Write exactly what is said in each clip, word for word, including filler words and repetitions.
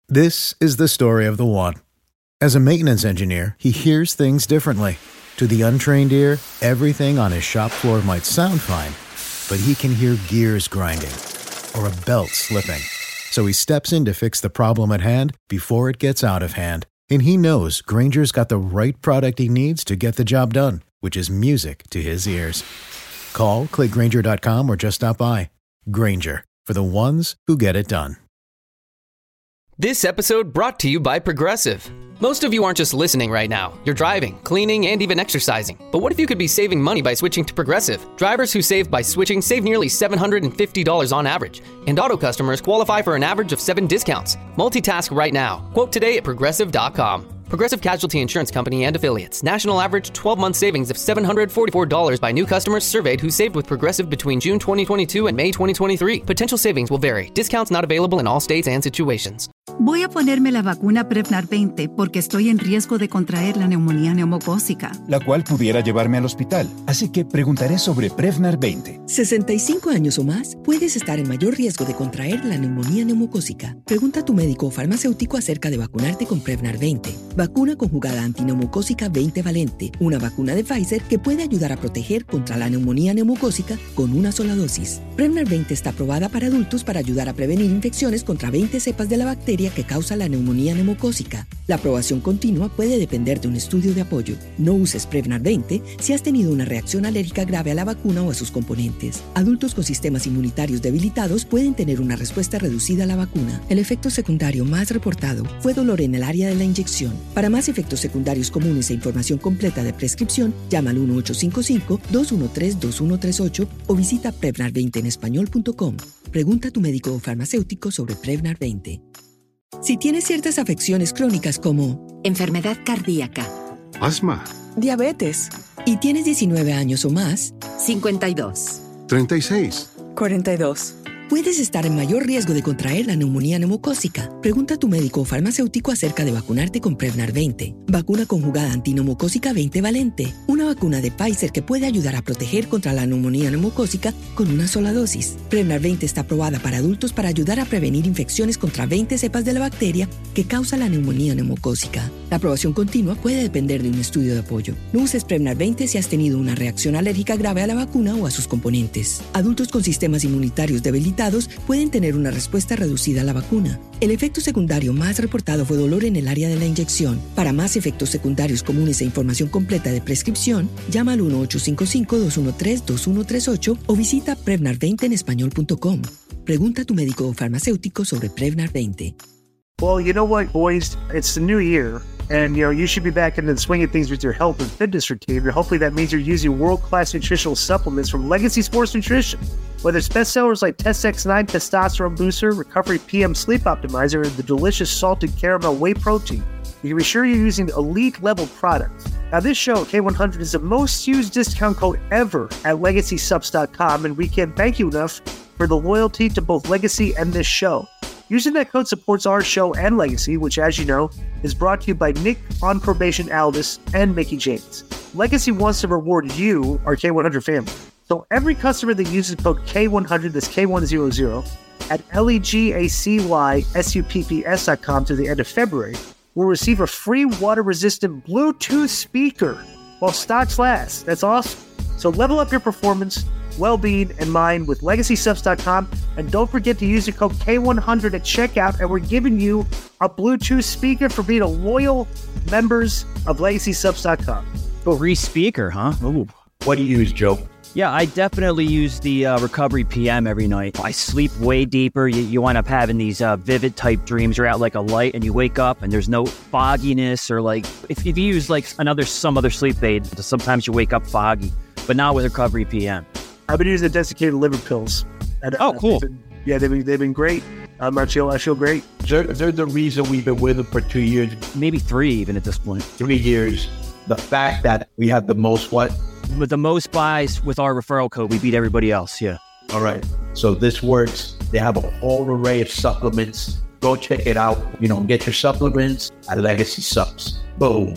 This is the story of the one. As a maintenance engineer, he hears things differently. To the untrained ear, everything on his shop floor might sound fine, but he can hear gears grinding or a belt slipping. So he steps in to fix the problem at hand before it gets out of hand. And he knows Grainger's got the right product he needs to get the job done, which is music to his ears. Call, click Grainger dot com, or just stop by. Grainger, for the ones who get it done. This episode brought to you by Progressive. Most of you aren't just listening right now. You're driving, cleaning, and even exercising. But what if you could be saving money by switching to Progressive? Drivers who save by switching save nearly seven hundred fifty dollars on average. And auto customers qualify for an average of seven discounts. Multitask right now. Quote today at Progressive dot com. Progressive Casualty Insurance Company and Affiliates. National average twelve-month savings of seven hundred forty-four dollars by new customers surveyed who saved with Progressive between June twenty twenty-two and May twenty twenty-three. Potential savings will vary. Discounts not available in all states and situations. Voy a ponerme la vacuna Prevnar veinte porque estoy en riesgo de contraer la neumonía neumocócica, la cual pudiera llevarme al hospital. Así que preguntaré sobre Prevnar veinte. sesenta y cinco años o más, puedes estar en mayor riesgo de contraer la neumonía neumocócica. Pregunta a tu médico o farmacéutico acerca de vacunarte con Prevnar veinte. Vacuna conjugada antineumocócica veinte valente, una vacuna de Pfizer que puede ayudar a proteger contra la neumonía neumocócica con una sola dosis. Prevnar veinte está aprobada para adultos para ayudar a prevenir infecciones contra veinte cepas de la bacteria que causa la neumonía neumocócica. La aprobación continua puede depender de un estudio de apoyo. No uses Prevnar veinte si has tenido una reacción alérgica grave a la vacuna o a sus componentes. Adultos con sistemas inmunitarios debilitados pueden tener una respuesta reducida a la vacuna. El efecto secundario más reportado fue dolor en el área de la inyección. Para más efectos secundarios comunes e información completa de prescripción, llama al uno ocho cinco cinco, dos uno tres, dos uno tres ocho o visita prevnar veinte en español punto com. Pregunta a tu médico o farmacéutico sobre Prevnar veinte. Si tienes ciertas afecciones crónicas como enfermedad cardíaca, asma, diabetes y tienes diecinueve años o más, cincuenta y dos, treinta y seis, cuarenta y dos, puedes estar en mayor riesgo de contraer la neumonía neumocócica. Pregunta a tu médico o farmacéutico acerca de vacunarte con Prevnar veinte. Vacuna conjugada antineumocócica veinte valente. Una vacuna de Pfizer que puede ayudar a proteger contra la neumonía neumocócica con una sola dosis. Prevnar veinte está aprobada para adultos para ayudar a prevenir infecciones contra veinte cepas de la bacteria que causa la neumonía neumocócica. La aprobación continua puede depender de un estudio de apoyo. No uses Prevnar veinte si has tenido una reacción alérgica grave a la vacuna o a sus componentes. Adultos con sistemas inmunitarios debilitados pueden tener una respuesta reducida a la vacuna. El efecto secundario más reportado fue dolor en el área de la inyección. Para más efectos secundarios comunes e información completa de prescripción, llama al uno ocho cinco cinco, dos uno tres, dos uno tres ocho o visita prevnar veinte en español punto com. Pregunta a tu médico o farmacéutico sobre Prevnar veinte. Well, you know what, boys? It's the new year, and you know you should be back into the swing of things with your health and fitness routine. Hopefully, that means you're using world-class nutritional supplements from Legacy Sports Nutrition. Whether it's bestsellers like Test X nine Testosterone Booster, Recovery P M Sleep Optimizer, or the delicious salted caramel whey protein, you can be sure you're using elite-level products. Now, this show, K one hundred, is the most used discount code ever at legacy subs dot com, and we can't thank you enough for the loyalty to both Legacy and this show. Using that code supports our show and Legacy, which, as you know, is brought to you by Nick on Probation Aldis and Mickey James. Legacy wants to reward you, our K one hundred family. So every customer that uses code K one hundred, that's K one hundred, at legacy-supps dot com to the end of February, will receive a free water-resistant Bluetooth speaker while stocks last. That's awesome. So level up your performance, well-being, and mind with legacy subs dot com, and don't forget to use the code K one hundred at checkout, and we're giving you a Bluetooth speaker for being a loyal members of legacy subs dot com. Free speaker, huh? Ooh. What do you use, Joe? Yeah, I definitely use the uh, Recovery P M every night. I sleep way deeper. You, you wind up having these uh, vivid type dreams. You're out like a light and you wake up and there's no fogginess, or like if, if you use like another some other sleep aid, sometimes you wake up foggy, but not with Recovery P M. I've been using the desiccated liver pills. And, oh, cool. They've been, yeah, they've been, they've been great. Um, I feel, I feel great. They're, they're the reason we've been with them for two years. Maybe three even at this point. Three years. The fact that we have the most what? With the most buys with our referral code, we beat everybody else, yeah. All right. So this works. They have a whole array of supplements. Go check it out. You know, get your supplements at Legacy Subs. Boom.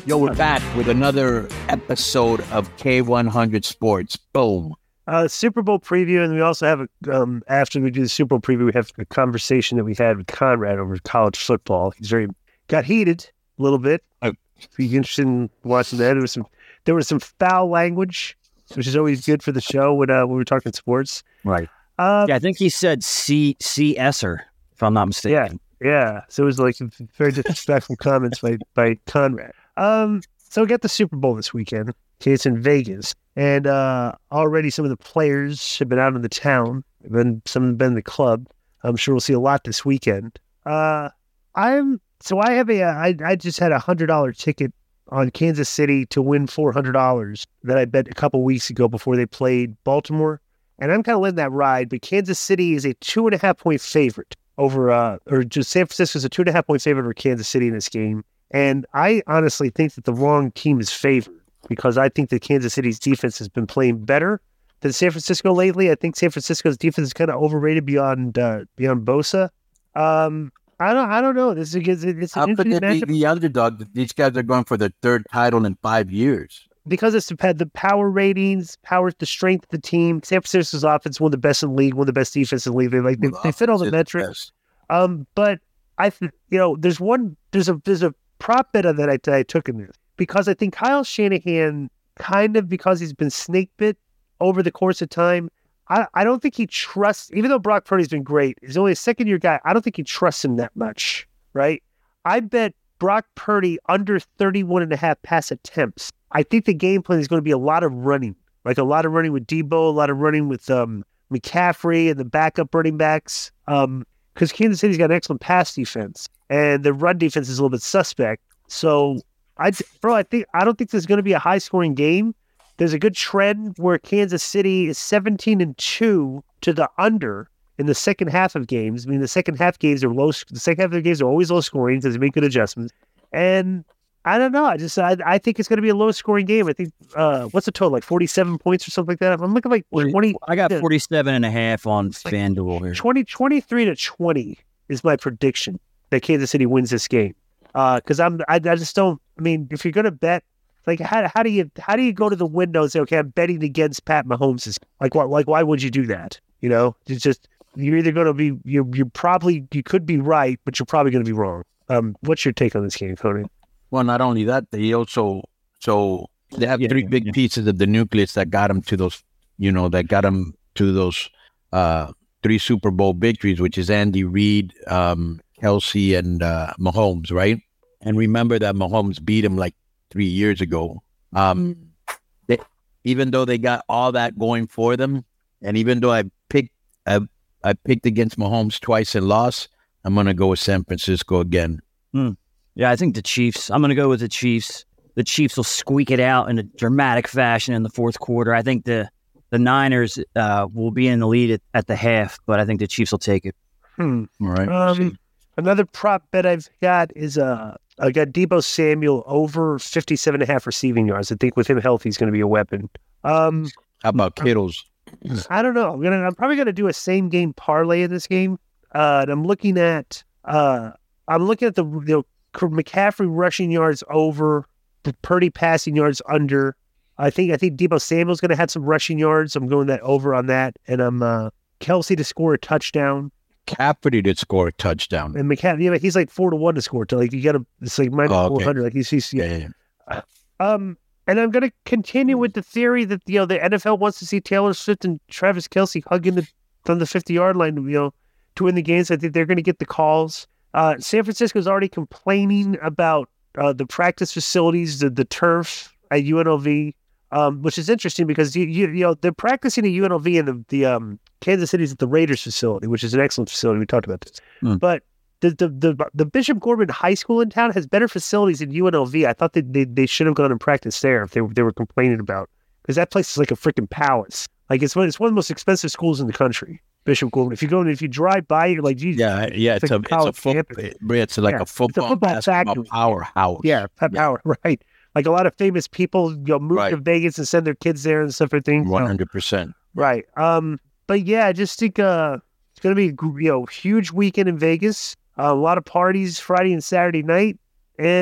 Yo, we're back with another episode of K one hundred Sports. Boom. Uh, Super Bowl preview, and we also have, a, um, after we do the Super Bowl preview, we have a conversation that we had with Conrad over college football. He's very, got heated a little bit. If you're interested in watching that, there was some, there was some foul language, which is always good for the show when, uh, when we're talking sports. Right. Um, yeah, I think he said C C S-er, if I'm not mistaken. Yeah, yeah. So it was like very disrespectful comments by, by Conrad. Um, so we got the Super Bowl this weekend. Okay, it's in Vegas. And uh, already some of the players have been out in the town. Been, some have been in the club. I'm sure we'll see a lot this weekend. Uh, I'm so I have a I, I just had a hundred dollar ticket on Kansas City to win four hundred dollars that I bet a couple weeks ago before they played Baltimore. And I'm kind of letting that ride. But Kansas City is a two and a half point favorite over uh or just San Francisco is a two and a half point favorite over Kansas City in this game. And I honestly think that the wrong team is favored, because I think that Kansas City's defense has been playing better than San Francisco lately. I think San Francisco's defense is kind of overrated beyond uh, beyond Bosa. Um, I don't I don't know. This is it's How an could interesting they be matchup the underdog? These guys are going for their third title in five years. because it's had the power ratings, power, the strength of the team. San Francisco's offense, one of the best in the league, one of the best defense in the league. They like they, Well, they fit all the offense is metrics. Um, but I, th- you know, there's one, there's a, there's a prop bet that I, that I took in this, because I think Kyle Shanahan, kind of because he's been snake bit over the course of time, I, I don't think he trusts, even though Brock Purdy's been great, he's only a second year guy. I don't think he trusts him that much, right? I bet Brock Purdy under thirty-one and a half pass attempts. I think the game plan is going to be a lot of running, like a lot of running with Debo, a lot of running with um, McCaffrey and the backup running backs. Um, because Kansas City's got an excellent pass defense, and the run defense is a little bit suspect. So, I, bro, I think I don't think there's going to be a high scoring game. There's a good trend where Kansas City is seventeen and two to the under in the second half of games. I mean, the second half games are low. The second half of the games are always low scoring because they make good adjustments. And I don't know. I just I, I think it's going to be a low scoring game. I think uh, what's the total, like forty-seven points or something like that? I'm looking like twenty. I got yeah, forty-seven and a half on like FanDuel here. twenty, twenty-three to twenty is my prediction that Kansas City wins this game. Because uh, I'm I, I just don't. I mean, if you're going to bet, like how how do you how do you go to the window and say, okay, I'm betting against Pat Mahomes? Like what? Like why would you do that? You know, it's just you're either going to be you you probably you could be right, but you're probably going to be wrong. Um, what's your take on this game, Tony? Well, not only that, they also so they have Yeah, three yeah, big yeah. pieces of the nucleus that got them to those, you know, that got them to those uh, three Super Bowl victories, which is Andy Reid, um, Kelsey, and uh, Mahomes, right? And remember that Mahomes beat him like three years ago. Um, they, even though they got all that going for them, and even though I picked, I, I picked against Mahomes twice and lost, I'm gonna go with San Francisco again. Hmm. Yeah, I think the Chiefs. I'm going to go with the Chiefs. The Chiefs will squeak it out in a dramatic fashion in the fourth quarter. I think the the Niners uh, will be in the lead at, at the half, but I think the Chiefs will take it. Hmm. All right. Um, another prop bet I've got is uh, I got Debo Samuel over fifty-seven and a half receiving yards. I think with him healthy, he's going to be a weapon. Um, How about Kittles? I don't know. I'm gonna. I'm probably gonna do a same game parlay in this game. Uh, and I'm looking at. Uh, I'm looking at the you know, McCaffrey rushing yards over, the Purdy passing yards under. I think I think Debo Samuel's going to have some rushing yards. I'm going that over on that, and I'm uh, Kelsey to score a touchdown. Caffrey did score a touchdown. And McCaffrey, yeah, he's like four to one to score. To like you got to, it's like minus Oh, okay. four hundred. Like he's, he's yeah. Yeah, yeah, yeah. Um, and I'm going to continue with the theory that you know the N F L wants to see Taylor Swift and Travis Kelce hugging the from the fifty yard line, you know, to win the games. I think they're going to get the calls. Uh, San Francisco is already complaining about uh, the practice facilities, the, the turf at U N L V, um, which is interesting because you, you you know they're practicing at U N L V and the the um, Kansas City's at the Raiders facility, which is an excellent facility. We talked about this, Mm. but the, the the the Bishop Gorman High School in town has better facilities than U N L V. I thought that they, they should have gone and practiced there if they they were complaining about, because that place is like a freaking palace. Like it's one it's one of the most expensive schools in the country. Bishop Gorman. If you go and if you drive by, you're like, geez, Yeah, yeah, it's, it's a like it's a college football. campus. It's like Yeah, a it's a football, football basketball factory. powerhouse. Yeah, Pep Howard, right. Like a lot of famous people, you know, move Right. to Vegas and send their kids there and stuff. Everything. one hundred percent. Right. Um. But yeah, I just think uh, it's going to be you know huge weekend in Vegas. Uh, a lot of parties Friday and Saturday night, and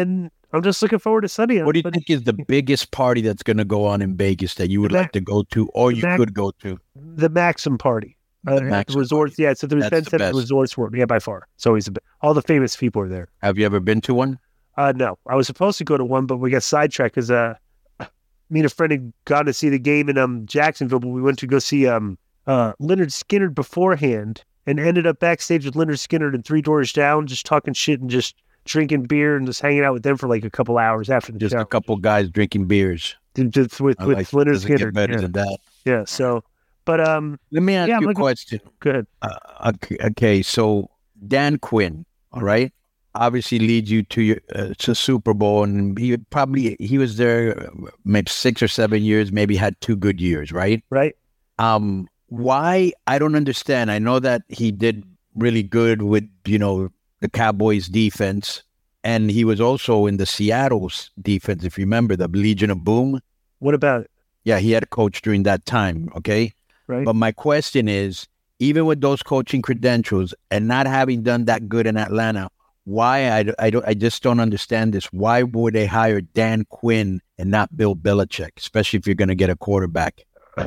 I'm just looking forward to Sunday. What do you but, think is the biggest party that's going to go on in Vegas that you would like to go to, or you Mac, could go to? The Maxim party. Uh, the Maxim resorts, party. Yeah. So there's been seven resorts for yeah, by far. It's always a bit, all the famous people are there. Have you ever been to one? Uh, no, I was supposed to go to one, but we got sidetracked because uh, me and a friend had gone to see the game in um Jacksonville, but we went to go see um uh Leonard Skinner beforehand, and ended up backstage with Leonard Skinner and Three Doors Down, just talking shit and just drinking beer and just hanging out with them for like a couple hours after the just show. a couple guys drinking beers. Just with with like, Leonard Skinner. Get better yeah. than that. Yeah. So, but um, let me ask yeah, you like, a question. Go ahead. Uh, okay, okay, so Dan Quinn, all right, obviously leads you to your uh, to Super Bowl, and he probably he was there maybe six or seven years, maybe had two good years, right? Right. Um, why I don't understand. I know that he did really good with you know the Cowboys defense, and he was also in the Seattle's defense, if you remember the Legion of Boom. What about it? Yeah, he had coached during that time. Okay, right. But my question is, even with those coaching credentials and not having done that good in Atlanta, why I, I don't I just don't understand this. Why would they hire Dan Quinn and not Bill Belichick, especially if you're going to get a quarterback?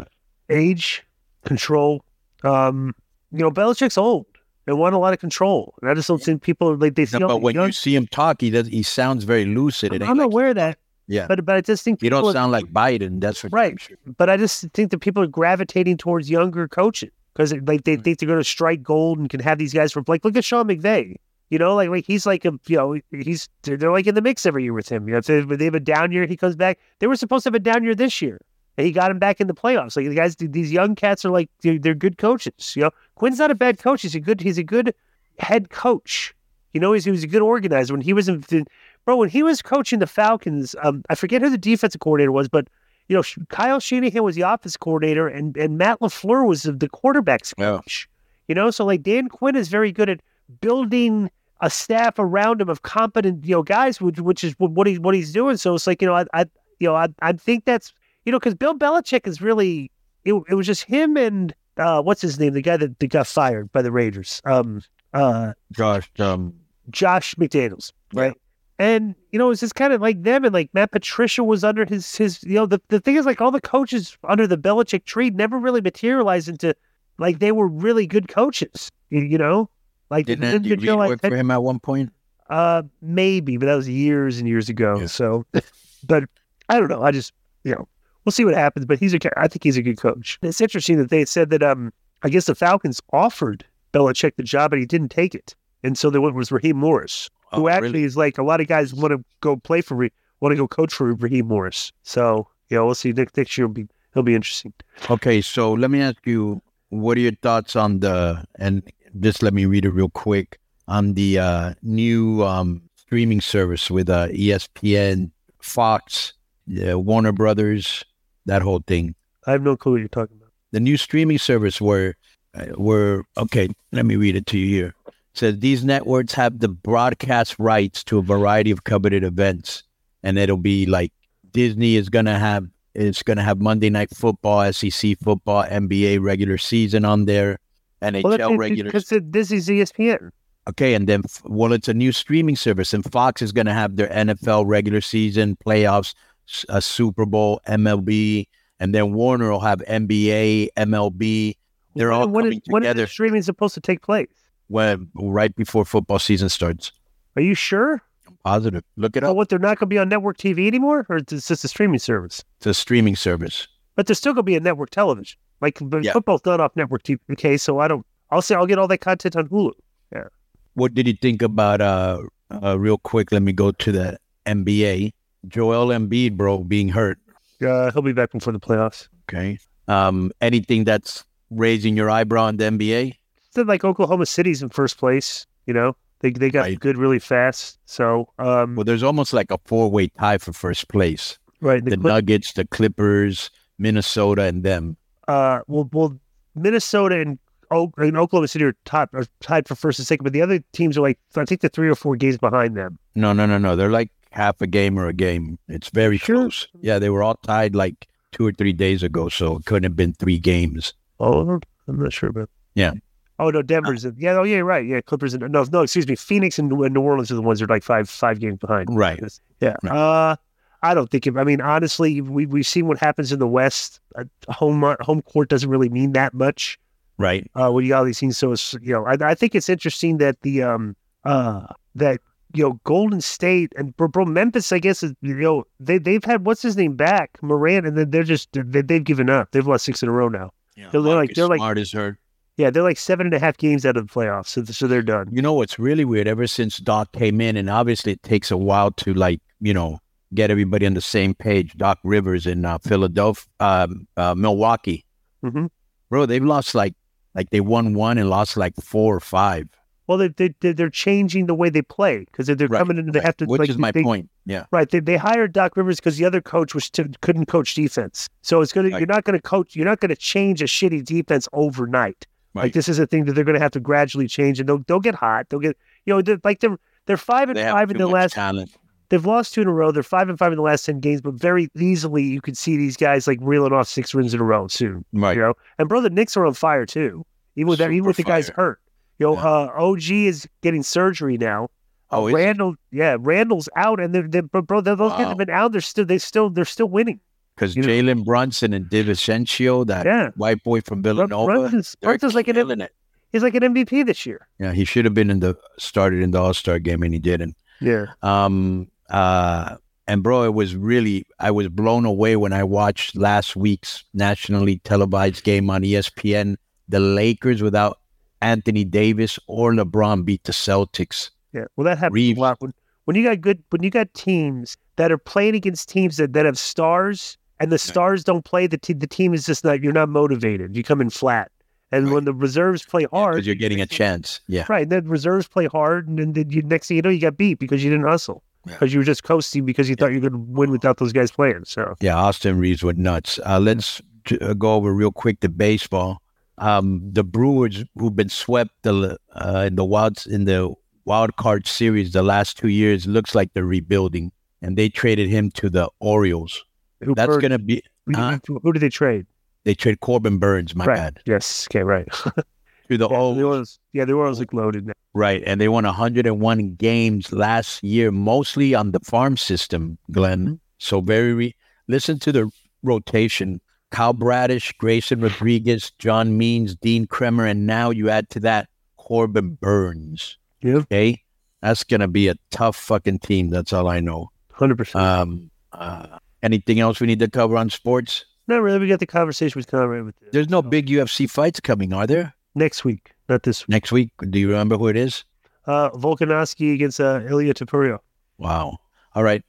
Age, control. Um, you know, Belichick's old and want a lot of control, and I just don't think people like they. No, but when young, you see him talk, he does. He sounds very lucid. I'm, I'm like, aware of that. Yeah, but but I just think you don't are, sound like Biden. That's for right. Sure. But I just think that people are gravitating towards younger coaches because like they think they're going to strike gold and can have these guys for like look at Sean McVay. You know, like like he's like a you know he's they're, they're like in the mix every year with him. You know, if they, if they have a down year, he comes back. They were supposed to have a down year this year, and he got him back in the playoffs. Like the guys, these young cats are like they're, they're good coaches. You know, Quinn's not a bad coach. He's a good he's a good head coach. You know, he's he was a good organizer when he was in. Bro, when he was coaching the Falcons, um, I forget who the defensive coordinator was, but you know, Kyle Shanahan was the offensive coordinator, and, and Matt LaFleur was the, the quarterback's coach. Yeah. You know, so like Dan Quinn is very good at building a staff around him of competent, you know, guys, which which is what he what he's doing. So it's like you know, I, I you know, I I think that's you know, because Bill Belichick is really it. It was just him and uh, what's his name, the guy that, that got fired by the Raiders, um, uh, Josh, um, Josh McDaniels, right? Yeah. And, you know, it's just kind of like them, and like Matt Patricia was under his, his you know, the, the thing is like all the coaches under the Belichick tree never really materialized into like they were really good coaches, you, you know? Like, didn't Andy Reid work for him at one point? Uh, maybe, but that was years and years ago. Yeah. So, but I don't know. I just, you know, we'll see what happens, but he's a, I think he's a good coach. It's interesting that they said that, um, I guess the Falcons offered Belichick the job, but he didn't take it. And so they went with Raheem Morris. Who oh, actually really? is like a lot of guys want to go play for, want to go coach for Raheem Morris. So, you know, we'll see. Next, next year will be, it'll be interesting. Okay, so let me ask you, what are your thoughts on the, and just let me read it real quick, on the uh, new um, streaming service with uh, E S P N, Fox, uh, Warner Brothers, that whole thing. I have no clue what you're talking about. The new streaming service where, uh, where okay, let me read it to you here. Says these networks have the broadcast rights to a variety of coveted events, and it'll be like Disney is gonna have it's gonna have Monday Night Football, S E C football, N B A regular season on there, N H L well, regular. Because Disney's E S P N. Okay, and then well, it's a new streaming service, and Fox is gonna have their N F L regular season, playoffs, a Super Bowl, M L B, and then Warner will have N B A, M L B. They're all when coming is, when together. When is streaming supposed to take place? When right before football season starts. Are you sure? I'm positive. Look it oh, up. What, they're not going to be on network T V anymore, or is this just a streaming service? It's a streaming service. But there's still going to be a network television. Like yeah. football's not off network T V. Okay, so I don't. I'll say I'll get all that content on Hulu. Yeah. What did you think about? Uh, uh real quick, let me go to the N B A. Joel Embiid, bro, being hurt. Yeah, he'll be back before the playoffs. Okay. Um, anything that's raising your eyebrow in the N B A? Like Oklahoma City's in first place, you know, they they got right. good really fast. So, um, well, there's almost like a four way tie for first place. Right, the, the Clip- Nuggets, the Clippers, Minnesota, and them. Uh, well, well, Minnesota and, o- and Oklahoma City are top are tied for first and second, but the other teams are like I think they're three or four games behind them. No, no, no, no. They're like half a game or a game. It's very sure? close. Yeah, they were all tied like two or three days ago, so it couldn't have been three games. Oh, I'm not sure about. Yeah. Oh no, Denver's. Uh, in, yeah, oh yeah, right. Yeah, Clippers. And, no, no, excuse me. Phoenix and New Orleans are the ones that are like five five games behind. Right. Yeah. Right. Uh, I don't think. It, I mean, honestly, we we've seen what happens in the West. Uh, home home court doesn't really mean that much. Right. Uh, when you got all these things, so it's, you know, I, I think it's interesting that the um uh that you know Golden State and bro, bro Memphis, I guess, is, you know, they they've had what's his name back, Morant, and then they're just they, they've given up. They've lost six in a row now. Yeah, they're, they're like they're like Smart is hurt. Yeah, they're like seven and a half games out of the playoffs, so, so they're done. You know what's really weird? Ever since Doc came in, and obviously it takes a while to like you know get everybody on the same page. Doc Rivers in uh, Philadelphia, um, uh, Milwaukee, mm-hmm. bro, they've lost like like they won one and lost like four or five. Well, they they they're changing the way they play because they're right, coming in. They right. have to, which like, is my they, point. Yeah, right. They they hired Doc Rivers because the other coach was t- couldn't coach defense. So it's gonna right. you're not gonna coach. You're not gonna change a shitty defense overnight. Right. Like this is a thing that they're gonna have to gradually change, and they'll they'll get hot. They'll get you know they're, like they're they're five and they five in the last. Talent. They've lost two in a row. They're five and five in the last ten games, but very easily you could see these guys like reeling off six wins in a row soon. Right. You know, and bro, the Knicks are on fire too. Even with that, even with the guys hurt. You know, yeah. uh, O G is getting surgery now. Oh, uh, Randall, yeah, Randall's out, and they're, they're bro, those wow. guys have been out. They're still, they still, they're still winning. Because Jalen Brunson and DiVincenzo, that yeah. white boy from Villanova, Brunson's, Brunson's like an it. He's like an M V P this year. Yeah, he should have been in the started in the All Star game, and he didn't. Yeah. Um. Uh. And bro, it was really, I was blown away when I watched last week's nationally televised game on E S P N. The Lakers without Anthony Davis or LeBron beat the Celtics. Yeah, well, that happens Reeves. a lot when, when you got good when you got teams that are playing against teams that, that have stars, and the stars don't play. The te- the team is just not. You're not motivated. You come in flat. And right. when the reserves play hard, because yeah, you're getting a chance. Yeah, right. And then reserves play hard, and then you, next thing you know, you got beat because you didn't hustle. Because yeah. you were just coasting because you thought you were going to win without those guys playing. So yeah, Austin Reeves went nuts. Uh, let's t- uh, go over real quick to baseball. Um, the Brewers, who've been swept the uh, in the wild in the wild card series the last two years, looks like they're rebuilding, and they traded him to the Orioles. Who That's Bird, gonna be uh, who did they trade? They trade Corbin Burns. My right. bad. Yes. Okay. Right. to the yeah, Orioles. The Orioles. Yeah, the Orioles look loaded now. Right, and they won one hundred one games last year, mostly on the farm system, Glenn. Mm-hmm. So very. Re- Listen to the rotation. Kyle Bradish, Grayson Rodriguez, John Means, Dean Kremer, and now you add to that Corbin Burns. Yeah. Okay? That's going to be a tough fucking team. That's all I know. one hundred percent. Um, uh, anything else we need to cover on sports? Not really. We got the conversation with Conrad. With this. There's no big U F C fights coming, are there? Next week, not this week. Next week? Do you remember who it is? Uh, Volkanovski against uh, Ilya Topuria. Wow. All right.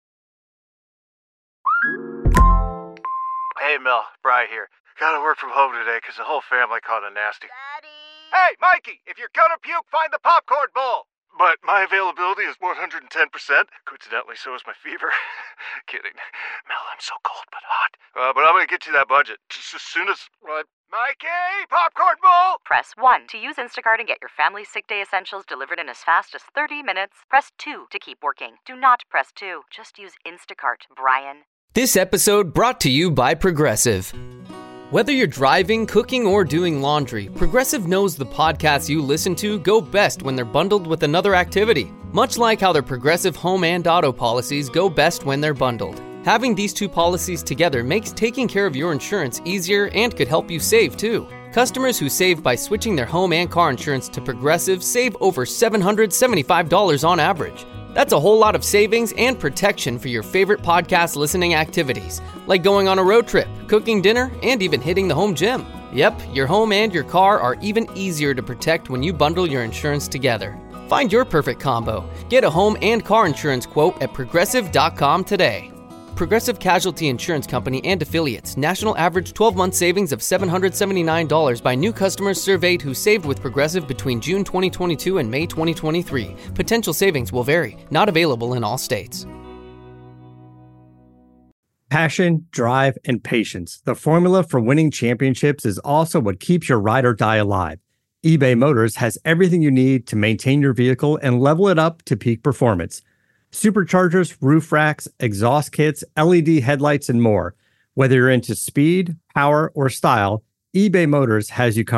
Hey, Mel, Bri here. Gotta work from home today because the whole family caught a nasty. Daddy! Hey, Mikey, if you're gonna puke, find the popcorn bowl! But my availability is one hundred ten percent. Coincidentally, so is my fever. Kidding. Mel, I'm so cold but hot. Uh, but I'm gonna get you that budget just as soon as... Uh, Mikey, popcorn bowl! Press one to use Instacart and get your family's sick day essentials delivered in as fast as thirty minutes. Press two to keep working. Do not press two. Just use Instacart, Brian. This episode brought to you by Progressive. Whether you're driving, cooking, or doing laundry, Progressive knows the podcasts you listen to go best when they're bundled with another activity. Much like how their Progressive home and auto policies go best when they're bundled. Having these two policies together makes taking care of your insurance easier and could help you save, too. Customers who save by switching their home and car insurance to Progressive save over seven hundred seventy-five dollars on average. That's a whole lot of savings and protection for your favorite podcast listening activities, like going on a road trip, cooking dinner, and even hitting the home gym. Yep, your home and your car are even easier to protect when you bundle your insurance together. Find your perfect combo. Get a home and car insurance quote at progressive dot com today. Progressive Casualty Insurance Company and Affiliates. National average twelve-month savings of seven hundred seventy-nine dollars by new customers surveyed who saved with Progressive between June twenty twenty-two and May twenty twenty-three. Potential savings will vary. Not available in all states. Passion, drive, and patience. The formula for winning championships is also what keeps your ride or die alive. eBay Motors has everything you need to maintain your vehicle and level it up to peak performance. Superchargers, roof racks, exhaust kits, L E D headlights, and more. Whether you're into speed, power, or style, eBay Motors has you covered.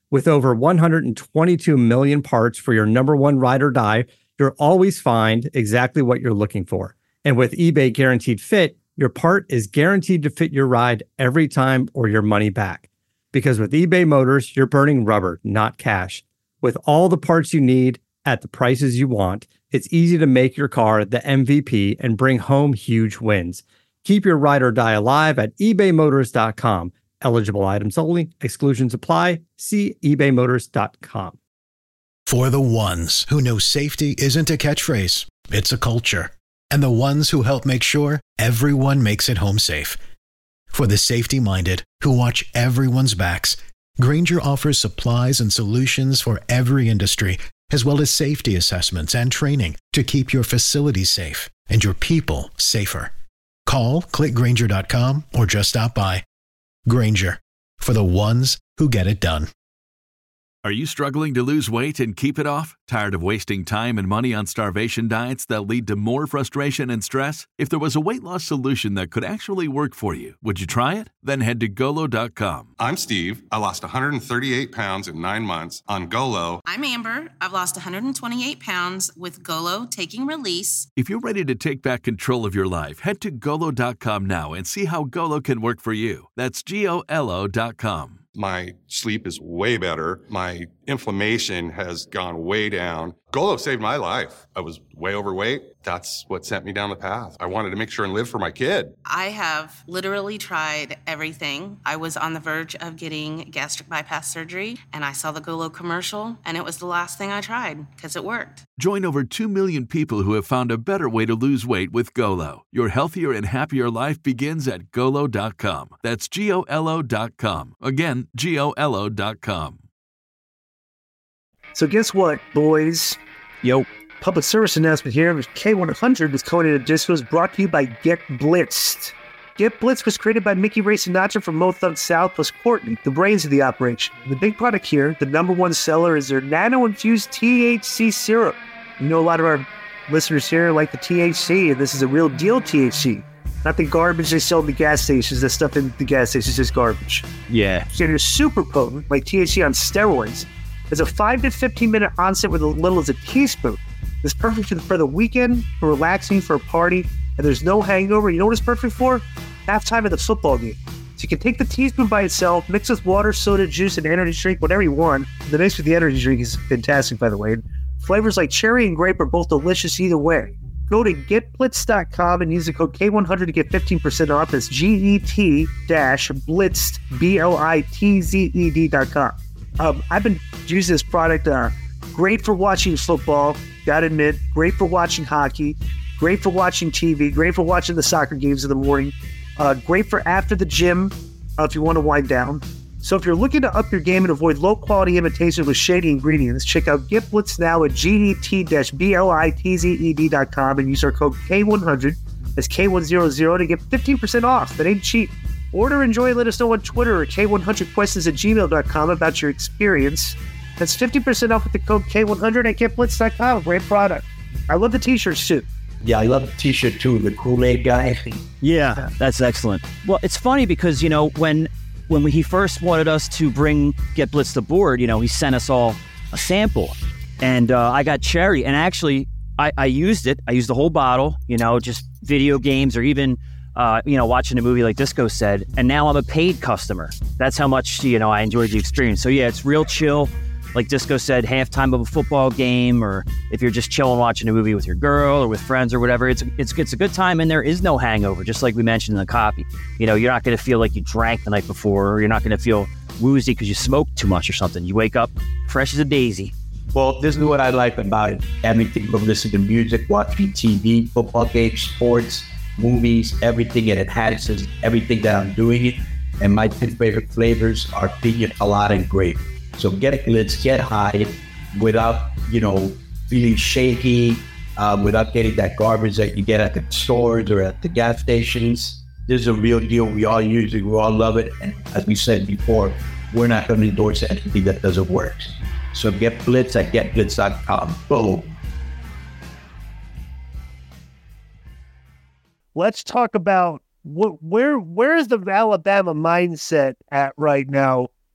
With over one hundred twenty-two million parts for your number one ride or die, you'll always find exactly what you're looking for. And with eBay Guaranteed Fit, your part is guaranteed to fit your ride every time or your money back. Because with eBay Motors, you're burning rubber, not cash. With all the parts you need at the prices you want, it's easy to make your car the M V P and bring home huge wins. Keep your ride or die alive at ebay motors dot com. Eligible items only. Exclusions apply. See ebay motors dot com. For the ones who know safety isn't a catchphrase, it's a culture. And the ones who help make sure everyone makes it home safe. For the safety-minded who watch everyone's backs, Grainger offers supplies and solutions for every industry, as well as safety assessments and training to keep your facilities safe and your people safer. Call, click Grainger dot com, or just stop by. Grainger, for the ones who get it done. Are you struggling to lose weight and keep it off? Tired of wasting time and money on starvation diets that lead to more frustration and stress? If there was a weight loss solution that could actually work for you, would you try it? Then head to Golo dot com. I'm Steve. I lost one hundred thirty-eight pounds in nine months on Golo. I'm Amber. I've lost one hundred twenty-eight pounds with Golo Taking Release. If you're ready to take back control of your life, head to Golo dot com now and see how Golo can work for you. That's G O L O dot com. My sleep is way better. My inflammation has gone way down. Golo saved my life. I was way overweight. That's what sent me down the path. I wanted to make sure and live for my kid. I have literally tried everything. I was on the verge of getting gastric bypass surgery, and I saw the Golo commercial, and it was the last thing I tried because it worked. Join over two million people who have found a better way to lose weight with Golo. Your healthier and happier life begins at Golo dot com. That's G O L O dot com. Again, G O L O dot com. So guess what, boys? Yo. Public service announcement here. K one hundred is coming into discos, brought to you by Get Blitzed. Get Blitzed was created by Mickey Ray Sinatra from Mo Thug South plus Courtney, the brains of the operation. The big product here, the number one seller, is their nano-infused T H C syrup. You know, a lot of our listeners here like the T H C, and this is a real deal T H C. Not the garbage they sell at the gas stations. That stuff in the gas stations is just garbage. Yeah. So it's super potent, like T H C on steroids. It's a five to fifteen minute onset with as little as a teaspoon. It's perfect for the, for the weekend, for relaxing, for a party, and there's no hangover. You know what it's perfect for? Halftime of the football game. So you can take the teaspoon by itself, mix with water, soda, juice, and energy drink, whatever you want. The mix with the energy drink is fantastic, by the way. Flavors like cherry and grape are both delicious either way. Go to get blitz dot com and use the code K one hundred to get fifteen percent off. That's G E T blitzed, B L I T Z E D dot com. Um, I've been using this product. Uh, great for watching football, gotta admit. Great for watching hockey. Great for watching T V. Great for watching the soccer games in the morning. Uh, great for after the gym uh, if you want to wind down. So if you're looking to up your game and avoid low-quality imitations with shady ingredients, check out Get Blitz now at G E T blitz dot com and use our code K one hundred, that's K one hundred, to get fifteen percent off. That ain't cheap. Order, enjoy, let us know on Twitter or K one hundred questions at gmail dot com about your experience. That's fifty percent off with the code K one hundred at get blitz dot com. Great product. I love the t-shirts too. Yeah, I love the t-shirt too, the Kool-Aid guy. Yeah, that's excellent. Well, it's funny because, you know, when when we, he first wanted us to bring Get Blitzed aboard, you know, he sent us all a sample. And uh, I got cherry. And actually, I, I used it. I used the whole bottle, you know, just video games or even, uh, you know, watching a movie like Disco said. And now I'm a paid customer. That's how much, you know, I enjoyed the experience. So, yeah, it's real chill. Like Disco said, halftime of a football game, or if you're just chilling watching a movie with your girl or with friends or whatever, it's it's it's a good time, and there is no hangover, just like we mentioned in the copy. You know, you're not going to feel like you drank the night before, or you're not going to feel woozy because you smoked too much or something. You wake up fresh as a daisy. Well, this is what I like about it. Everything from listening to music, watching T V, football games, sports, movies, everything. It enhances everything that I'm doing it. And my two favorite flavors are piña colada and grape. So get glitz, get high without, you know, feeling shaky, um, without getting that garbage that you get at the stores or at the gas stations. This is a real deal. We all use it. We all love it. And as we said before, we're not going to endorse anything that doesn't work. So get blitz at get blitz dot com. Boom. Let's talk about what, where where is the Alabama mindset at right now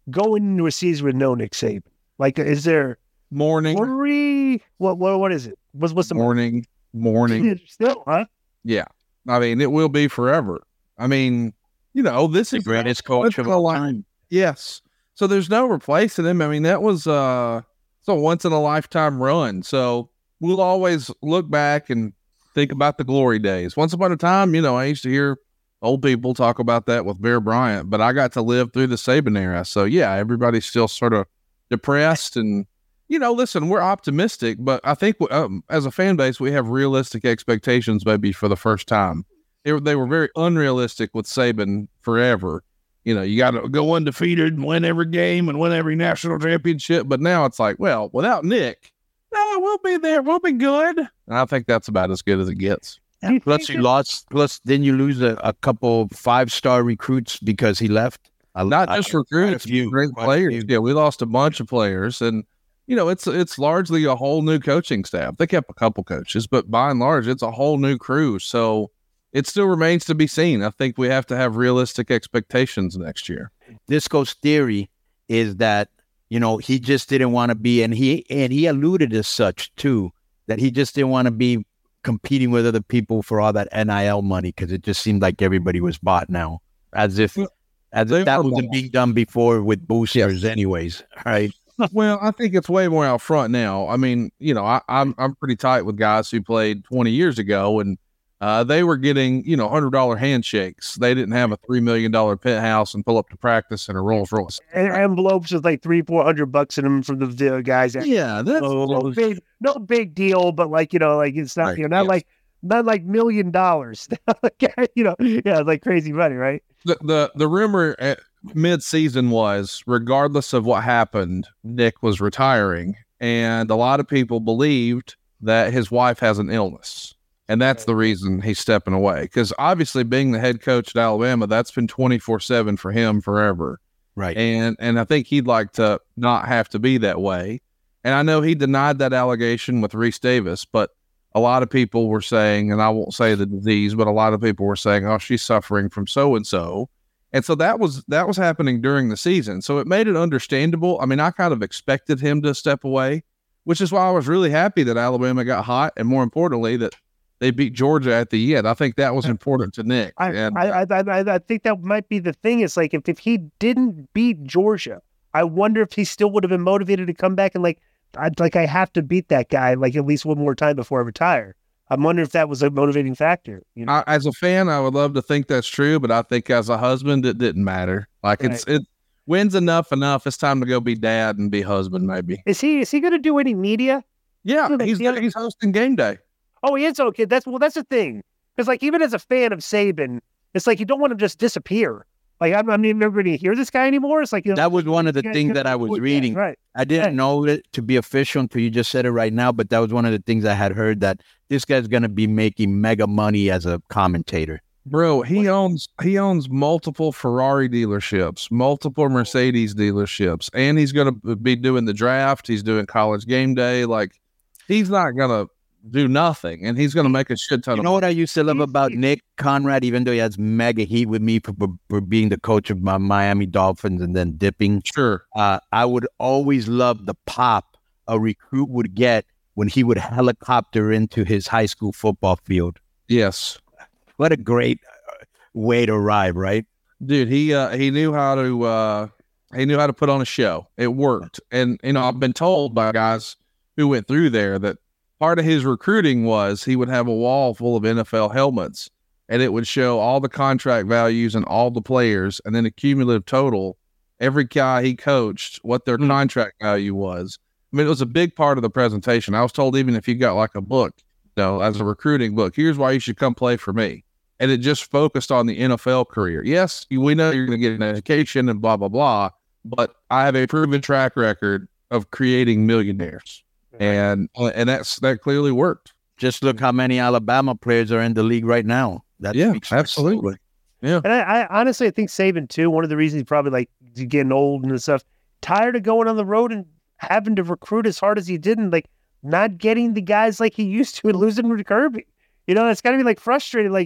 going into a season with no Nick Saban? Like, is there morning? Worry? What what what is it? What's what's the morning? Morning. Still, huh? Yeah, I mean, it will be forever. I mean, you know, this the is greatest coach of all time. Yes. So there's no replacing him. I mean, that was uh, it's a once in a lifetime run. So we'll always look back and think about the glory days. Once upon a time, you know, I used to hear old people talk about that with Bear Bryant, but I got to live through the Saban era. So yeah, everybody's still sort of depressed and, you know, listen, we're optimistic, but I think um, as a fan base, we have realistic expectations maybe for the first time. They were, they were very unrealistic with Saban forever. You know, you got to go undefeated and win every game and win every national championship. But now it's like, well, without Nick, no, we'll be there. We'll be good. And I think that's about as good as it gets. Yeah, plus you lost, plus then you lose a, a couple five-star recruits because he left. I, Not just I, recruits, few, great players. Yeah, we lost a bunch of players. And, you know, it's it's largely a whole new coaching staff. They kept a couple coaches, but by and large, it's a whole new crew. So it still remains to be seen. I think we have to have realistic expectations next year. Disco's theory is that, you know, he just didn't want to be, and he and he alluded as such too, that he just didn't want to be competing with other people for all that N I L money because it just seemed like everybody was bought now, as if as if that wasn't being done before with boosters, yes. anyways, right? Well, I think it's way more out front now. I mean, you know, I, I'm I'm pretty tight with guys who played twenty years ago, and uh, they were getting, you know, hundred dollar handshakes. They didn't have a three million dollar penthouse and pull up to practice in a Rolls Royce. And envelopes with like three, four hundred bucks in them from the, the guys. Yeah, that's no, no big, no big deal, but like, you know, like it's not, right, you know, not yes. like not like million dollars. You know, yeah, it's like crazy money, right? The the the rumor at mid-season was, regardless of what happened, Nick was retiring, and a lot of people believed that his wife has an illness. And that's the reason he's stepping away. Because obviously being the head coach at Alabama, that's been twenty-four seven for him forever. Right. And and I think he'd like to not have to be that way. And I know he denied that allegation with Reese Davis, but a lot of people were saying, and I won't say the disease, but a lot of people were saying, oh, she's suffering from so-and-so. And so that was that was happening during the season. So it made it understandable. I mean, I kind of expected him to step away, which is why I was really happy that Alabama got hot. And more importantly, that they beat Georgia at the end. I think that was important to Nick. I, and, I, I, I, I think that might be the thing. It's like if, if he didn't beat Georgia, I wonder if he still would have been motivated to come back and like, I'd like, I have to beat that guy like at least one more time before I retire. I'm wondering if that was a motivating factor. You know? I, as a fan, I would love to think that's true, but I think as a husband, it didn't matter. Like right. it's it wins enough, enough. It's time to go be dad and be husband. Maybe is he is he going to do any media? Yeah, he's he's hosting game day. Oh, he is okay. That's well, that's the thing. Because like even as a fan of Saban, it's like you don't want him to just disappear. Like I'm, I'm never going to hear this guy anymore. It's like you know, that was one of the things that I was reading. Yeah, right. I didn't yeah. know it to be official until you just said it right now. But that was one of the things I had heard, that this guy's going to be making mega money as a commentator. Bro, he owns he owns multiple Ferrari dealerships, multiple Mercedes dealerships, and he's going to be doing the draft. He's doing college game day. Like he's not going to do nothing, and he's going to make a shit ton you of know money. What I used to love about Nick Conrad, even though he has mega heat with me for, for, for being the coach of my Miami Dolphins and then dipping. Sure. Uh, I would always love the pop a recruit would get when he would helicopter into his high school football field. Yes. What a great way to arrive, right? Dude, he uh, he knew how to uh, he knew how to put on a show. It worked. And, you know, I've been told by guys who went through there that part of his recruiting was he would have a wall full of N F L helmets, and it would show all the contract values and all the players, and then a cumulative total, every guy he coached, what their contract value was. I mean, it was a big part of the presentation. I was told even if you got like a book, you know, as a recruiting book, here's why you should come play for me. And it just focused on the N F L career. Yes, we know you're going to get an education and blah, blah, blah, but I have a proven track record of creating millionaires. And and that's that clearly worked. Just look how many Alabama players are in the league right now. That yeah, absolutely. Yeah. And I, I honestly I think Saban too, one of the reasons he's probably like getting old and stuff, tired of going on the road and having to recruit as hard as he did and like not getting the guys like he used to and losing to Kirby. You know, it's gotta be like frustrating. Like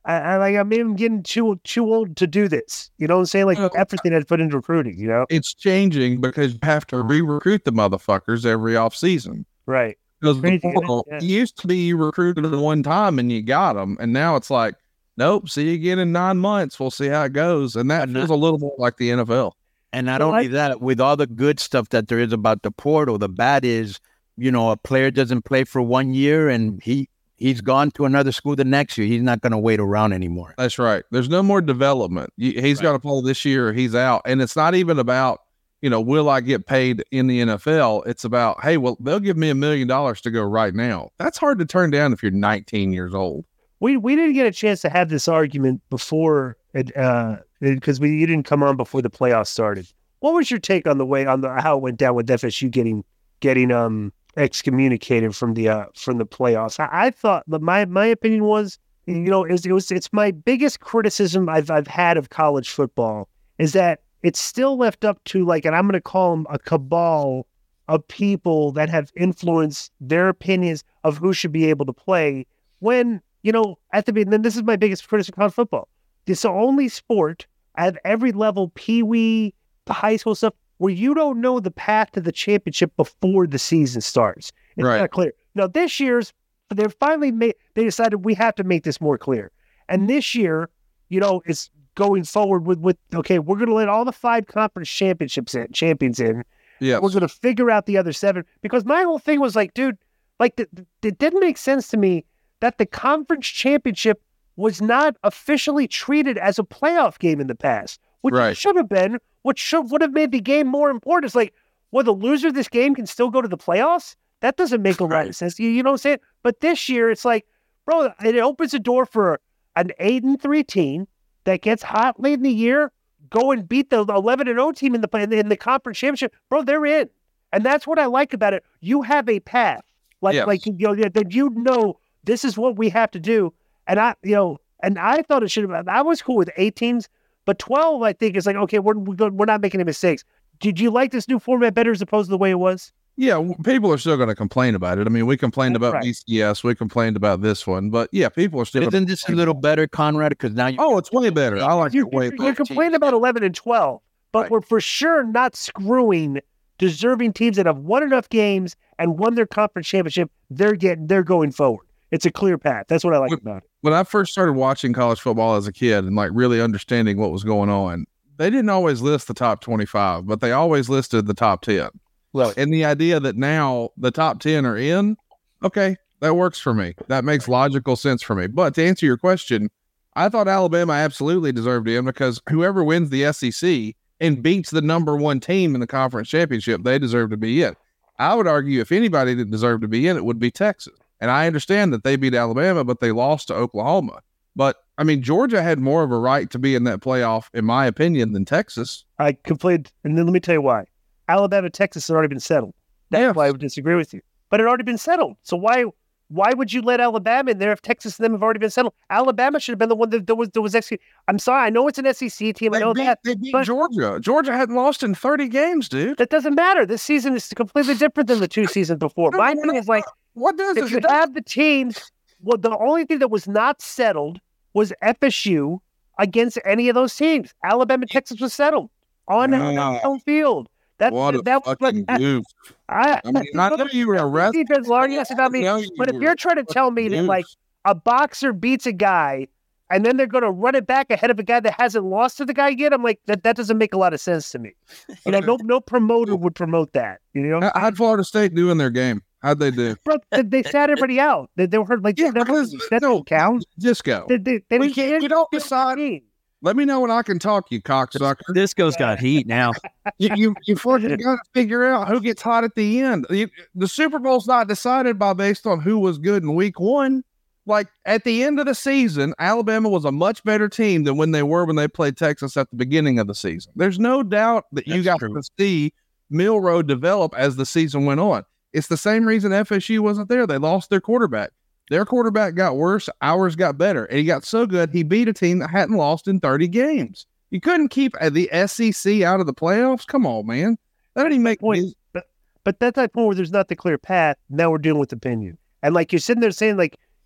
I, I like, I mean, I'm getting too too old to do this. You know what I'm saying? Like everything I'd put into recruiting, you know? It's changing because you have to re-recruit the motherfuckers every off season. Right. Because Crazy, before, yeah. it used to be you recruited them one time and you got them. And now it's like, nope, see you again in nine months. We'll see how it goes. And that feels a little more like the N F L. And not only that, with all the good stuff that there is about the portal, the bad is, you know, a player doesn't play for one year and he, he's gone to another school the next year. He's not going to wait around anymore. That's right. There's no more development. You- He's Right. got to play this year or he's out. And it's not even about, you know, will I get paid in the N F L? It's about, hey, well, they'll give me a million dollars to go right now. That's hard to turn down if you're nineteen years old. We we didn't get a chance to have this argument before it, uh, because we you didn't come on before the playoffs started. What was your take on the way on the how it went down with F S U getting getting um excommunicated from the uh, from the playoffs? I, I thought that my my opinion was, you know, it was, it was it's my biggest criticism I've I've had of college football is that it's still left up to, like, and I'm going to call them a cabal of people that have influenced their opinions of who should be able to play. When, you know, at the beginning, this is my biggest criticism of college football. It's the only sport at every level, pee-wee, the high school stuff, where you don't know the path to the championship before the season starts. It's Right. not clear. Now, this year's, they finally made, they decided we have to make this more clear. And this year, you know, it's going forward with, with okay, we're going to let all the five conference championships in, champions in. Yeah. We're going to figure out the other seven. Because my whole thing was like, dude, like, the, the, it didn't make sense to me that the conference championship was not officially treated as a playoff game in the past, which Right. it should have been, which should would have made the game more important. It's like, well, the loser of this game can still go to the playoffs? That doesn't make a lot of sense. You, you know what I'm saying? But this year, it's like, bro, it opens the door for an eight and three team that gets hot late in the year, go and beat the eleven and oh team in the in the, in the conference championship. Bro, they're in, and that's what I like about it. You have a path, like Yes. like you know that you know this is what we have to do. And I, you know, and I thought it should have. I was cool with eight teams, but twelve, I think, is like, okay, we're we're not making any mistakes. Did you like this new format better as opposed to the way it was? Yeah, w- people are still going to complain about it. I mean, we complained about right. B C S, we complained about this one, but yeah, people are still. gonna Isn't this a complain. little better, Conrad? Because now you Oh, it's way better. I like You, it way you're, better. you're complaining about eleven and twelve, but Right. we're for sure not screwing deserving teams that have won enough games and won their conference championship. They're getting, they're going forward. It's a clear path. That's what I like When- about it. When I first started watching college football as a kid and like really understanding what was going on, they didn't always list the top twenty-five, but they always listed the top ten. Well, And the idea that now the top ten are in, okay, that works for me. That makes logical sense for me. But to answer your question, I thought Alabama absolutely deserved in because whoever wins the S E C and beats the number one team in the conference championship, they deserve to be in. I would argue if anybody didn't deserve to be in, it would be Texas. And I understand that they beat Alabama, but they lost to Oklahoma. But I mean, Georgia had more of a right to be in that playoff, in my opinion, than Texas. I complained, and then let me tell you why. Alabama, Texas has already been settled. That's Yes. why I would disagree with you. But it had already been settled. So why why would you let Alabama in there if Texas and them have already been settled? Alabama should have been the one that, that was that was executed. I'm sorry, I know it's an S E C team. I They know beat, that. they beat but Georgia. Georgia hadn't lost in thirty games, dude. that doesn't matter. This season is completely different than the two seasons before. No, My no, thing no. is like, What does if it? you have the teams, well, the only thing that was not settled was F S U against any of those teams. Alabama, Texas was settled on Wow. home field. That, What a that was fucking like, goof. I, I mean, I know you were arrested. Defense, Lauren, yes, about me. I know you But if were you're trying to tell me that, goof. like, a boxer beats a guy and then they're going to run it back ahead of a guy that hasn't lost to the guy yet, I'm like, that, that doesn't make a lot of sense to me. You know, no no promoter would promote that, you know? How- How'd Florida State do in their game? How'd they do? Bro, they, they sat everybody out. They, they were like, Yeah, that, because- that don't count. Just go. They, they, they We didn't- can't- they we didn't don't do decide. anything. Let me know when I can talk, you cocksucker. Disco's got heat now. you you, you fucking got to figure out who gets hot at the end. You, the Super Bowl's not decided by based on who was good in week one. Like at the end of the season, Alabama was a much better team than when they were when they played Texas at the beginning of the season. There's no doubt that you got to see Milroe develop as the season went on. It's the same reason F S U wasn't there. They lost their quarterback. Their quarterback got worse. Ours got better. And he got so good, he beat a team that hadn't lost in thirty games. You couldn't keep uh, the S E C out of the playoffs? Come on, man. That didn't make point. But, but that's that point where there's not the clear path. Now we're dealing with opinion. And like you're sitting there saying, like,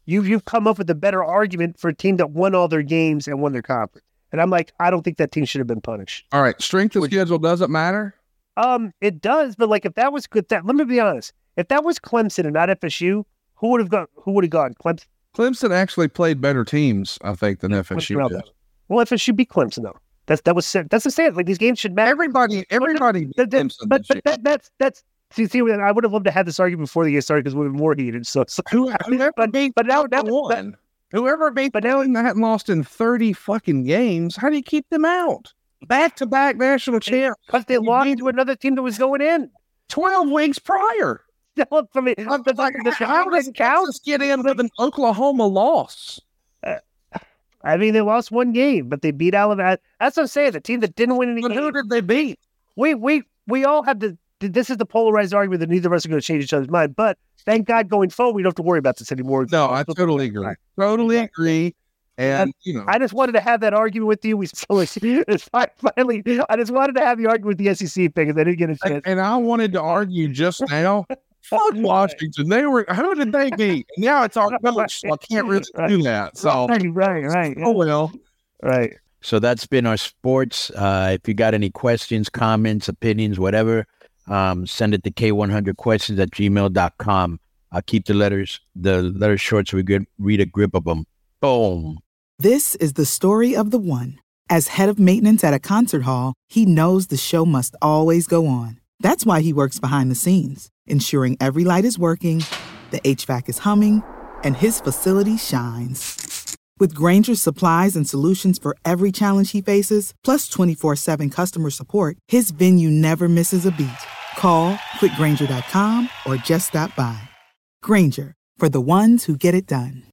you've you've come up with a better argument for a team that won all their games and won their conference. And I'm like, I don't think that team should have been punished. All right, strength of schedule doesn't matter. Um, it does, but like if that was good, that let me be honest, if that was Clemson and not F S U, who would have gone? Who would have gone? Clemson. Clemson actually played better teams, I think, than F S U did. Well, F S U beat Clemson though. That's that was that's the same. Like these games should matter. Everybody, everybody. Beat but, Clemson but, but that, that's that's. See, see, I would have loved to have this argument before the game started because we were more heated. So, so Who, whoever but, beat but now, now won. Whoever beat but now hadn't lost in thirty fucking games. How do you keep them out? Back to back national champs because they lost to another team that was going in twelve weeks prior. I mean, I'm like, how does Kansas get in with an Oklahoma loss? Uh, I mean, they lost one game, but they beat Alabama. That's what I'm saying. The team that didn't win any. But game. Who did they beat? We we we all have to. This is the polarized argument that neither of us are going to change each other's mind. But thank God, going forward, we don't have to worry about this anymore. No, I totally agree. Right. Totally agree. And, you know, I just wanted to have that argument with you. We still finally. I just wanted to have the argument with the S E C thing, and I didn't get a chance. And I wanted to argue just now. Fuck Washington. They were. Who did they beat? And now it's our village, so I can't really right. do that. So right, right, right. Oh well. Right. So that's been our sports. Uh, if you got any questions, comments, opinions, whatever. Um, send it to K one hundred questions at gmail dot com. I'll keep the letters the letters short so we can read a grip of them. Boom. This is the story of the one. As head of maintenance at a concert hall, he knows the show must always go on. That's why he works behind the scenes, ensuring every light is working, the H V A C is humming, and his facility shines. With Grainger's supplies and solutions for every challenge he faces, plus twenty-four seven customer support, his venue never misses a beat. Call quick grainger dot com or just stop by. Grainger, for the ones who get it done.